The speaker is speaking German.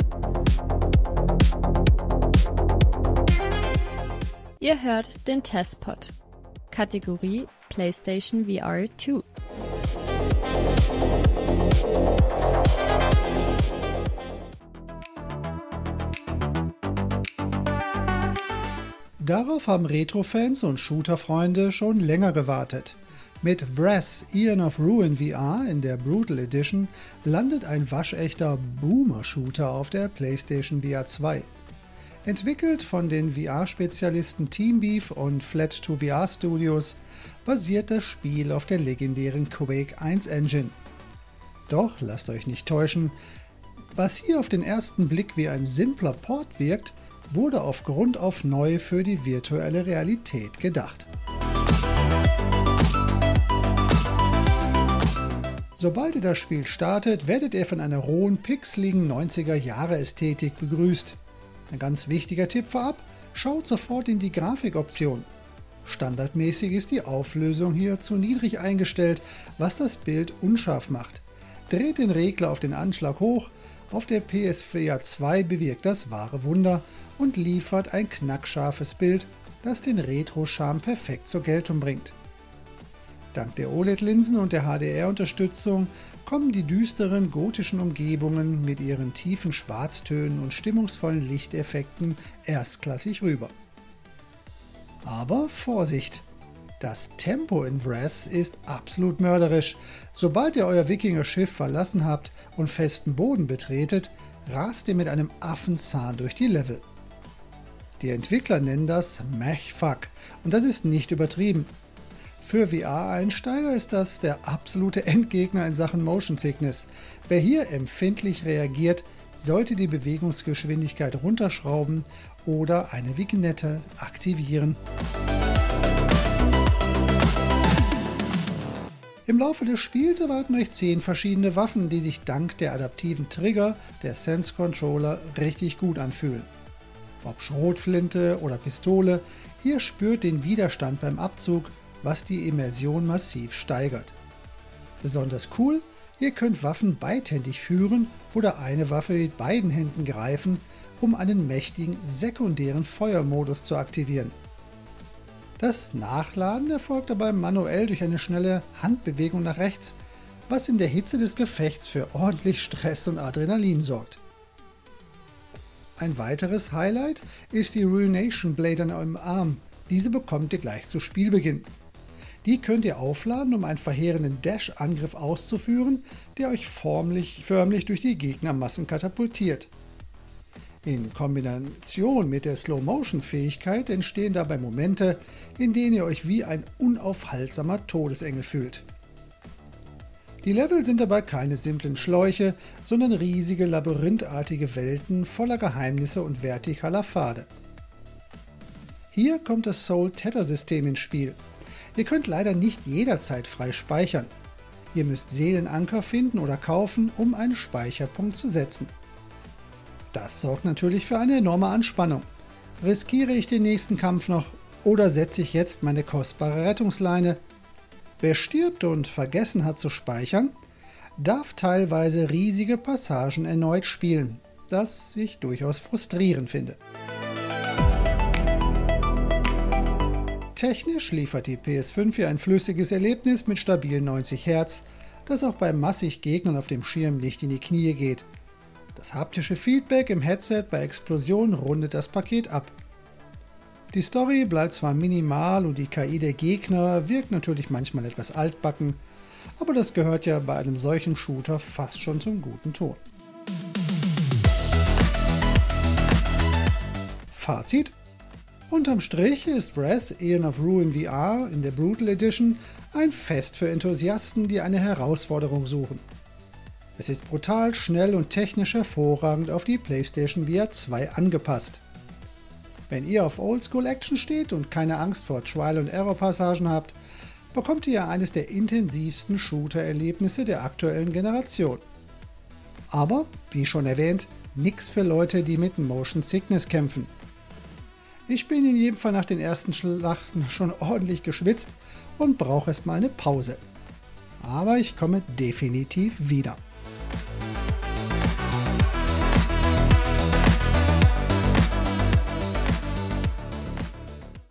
Ihr hört den Testpod. Kategorie PlayStation VR 2. Darauf haben Retro-Fans und Shooter-Freunde schon länger gewartet. Mit Wrath: Eon of Ruin VR in der Brutal Edition landet ein waschechter Boomer-Shooter auf der PlayStation VR 2. Entwickelt von den VR-Spezialisten Teambeef und Flat2VR Studios, basiert das Spiel auf der legendären Quake 1 Engine. Doch lasst euch nicht täuschen, was hier auf den ersten Blick wie ein simpler Port wirkt, wurde auf Grund auf neu für die virtuelle Realität gedacht. Sobald ihr das Spiel startet, werdet ihr von einer rohen, pixeligen 90er-Jahre-Ästhetik begrüßt. Ein ganz wichtiger Tipp vorab, schaut sofort in die Grafikoption. Standardmäßig ist die Auflösung hier zu niedrig eingestellt, was das Bild unscharf macht. Dreht den Regler auf den Anschlag hoch, auf der PSVR 2 bewirkt das wahre Wunder und liefert ein knackscharfes Bild, das den Retro-Charme perfekt zur Geltung bringt. Dank der OLED-Linsen und der HDR-Unterstützung kommen die düsteren gotischen Umgebungen mit ihren tiefen Schwarztönen und stimmungsvollen Lichteffekten erstklassig rüber. Aber Vorsicht! Das Tempo in Wrath ist absolut mörderisch. Sobald ihr euer Wikinger-Schiff verlassen habt und festen Boden betretet, rast ihr mit einem Affenzahn durch die Level. Die Entwickler nennen das Mech-Fuck und das ist nicht übertrieben. Für VR-Einsteiger ist das der absolute Endgegner in Sachen Motion Sickness. Wer hier empfindlich reagiert, sollte die Bewegungsgeschwindigkeit runterschrauben oder eine Vignette aktivieren. Im Laufe des Spiels erwarten euch 10 verschiedene Waffen, die sich dank der adaptiven Trigger der Sense Controller richtig gut anfühlen. Ob Schrotflinte oder Pistole, ihr spürt den Widerstand beim Abzug, was die Immersion massiv steigert. Besonders cool, ihr könnt Waffen beidhändig führen oder eine Waffe mit beiden Händen greifen, um einen mächtigen sekundären Feuermodus zu aktivieren. Das Nachladen erfolgt dabei manuell durch eine schnelle Handbewegung nach rechts, was in der Hitze des Gefechts für ordentlich Stress und Adrenalin sorgt. Ein weiteres Highlight ist die Ruination Blade an eurem Arm. Diese bekommt ihr gleich zu Spielbeginn. Die könnt ihr aufladen, um einen verheerenden Dash-Angriff auszuführen, der euch förmlich durch die Gegnermassen katapultiert. In Kombination mit der Slow-Motion-Fähigkeit entstehen dabei Momente, in denen ihr euch wie ein unaufhaltsamer Todesengel fühlt. Die Level sind dabei keine simplen Schläuche, sondern riesige labyrinthartige Welten voller Geheimnisse und vertikaler Pfade. Hier kommt das Soul-Tether-System ins Spiel. Ihr könnt leider nicht jederzeit frei speichern. Ihr müsst Seelenanker finden oder kaufen, um einen Speicherpunkt zu setzen. Das sorgt natürlich für eine enorme Anspannung. Riskiere ich den nächsten Kampf noch oder setze ich jetzt meine kostbare Rettungsleine? Wer stirbt und vergessen hat zu speichern, darf teilweise riesige Passagen erneut spielen, das ich durchaus frustrierend finde. Technisch liefert die PS5 hier ein flüssiges Erlebnis mit stabilen 90 Hz, das auch bei massig Gegnern auf dem Schirm nicht in die Knie geht. Das haptische Feedback im Headset bei Explosionen rundet das Paket ab. Die Story bleibt zwar minimal und die KI der Gegner wirkt natürlich manchmal etwas altbacken, aber das gehört ja bei einem solchen Shooter fast schon zum guten Ton. Fazit: Unterm Strich ist Wrath: Eon of Ruin VR in der Brutal Edition ein Fest für Enthusiasten, die eine Herausforderung suchen. Es ist brutal, schnell und technisch hervorragend auf die PlayStation VR 2 angepasst. Wenn ihr auf Oldschool-Action steht und keine Angst vor Trial-and-Error-Passagen habt, bekommt ihr eines der intensivsten Shooter-Erlebnisse der aktuellen Generation. Aber, wie schon erwähnt, nix für Leute, die mit Motion Sickness kämpfen. Ich bin in jedem Fall nach den ersten Schlachten schon ordentlich geschwitzt und brauche erstmal eine Pause. Aber ich komme definitiv wieder.